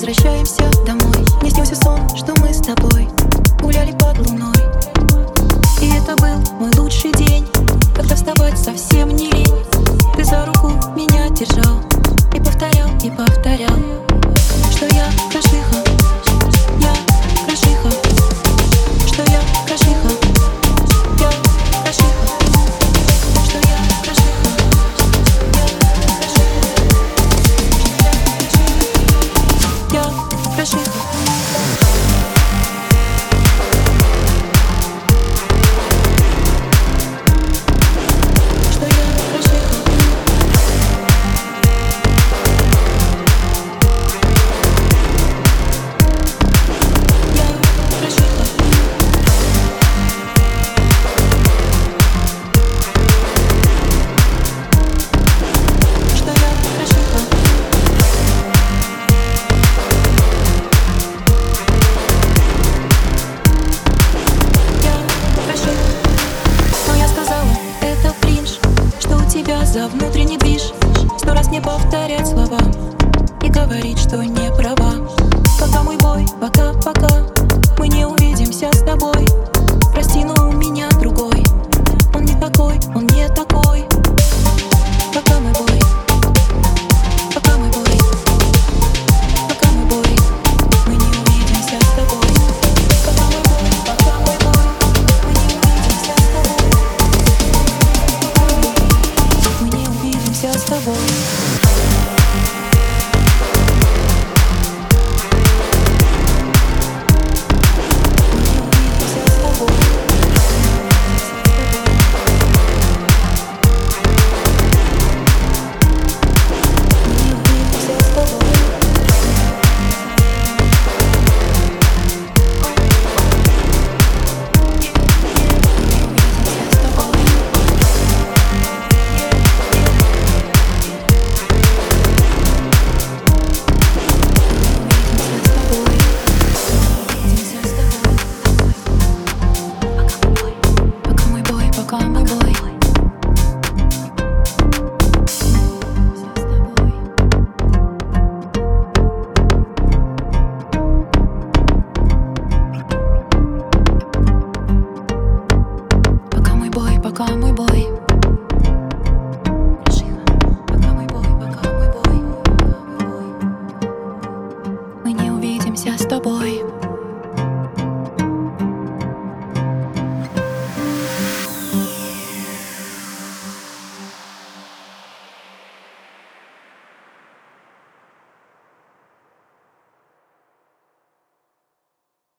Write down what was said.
возвращаемся домой. Мне снился сон, что мы с тобой гуляли под луной. И это был мой лучший день, когда вставать совсем не лень. Ты за руку меня держал и повторял, что я крашиха, я крашиха, что я крашиха, я крашиха, что я крашиха, я крашиха, я крашиха. За внутренний движ 100 раз не повторять слова и говорить, что не права. Пока мой бой, пока мы не увидимся с тобой. Прости, но у меня другой. Он не такой, он не такой. Пока мой бой, пока мой бой, пока мой бой, мы не увидимся с тобой. Пока мой бой, мы не увидимся с тобой. Мы не увидимся с тобой. Пока мой бой, пока мой бой, мы не увидимся с тобой.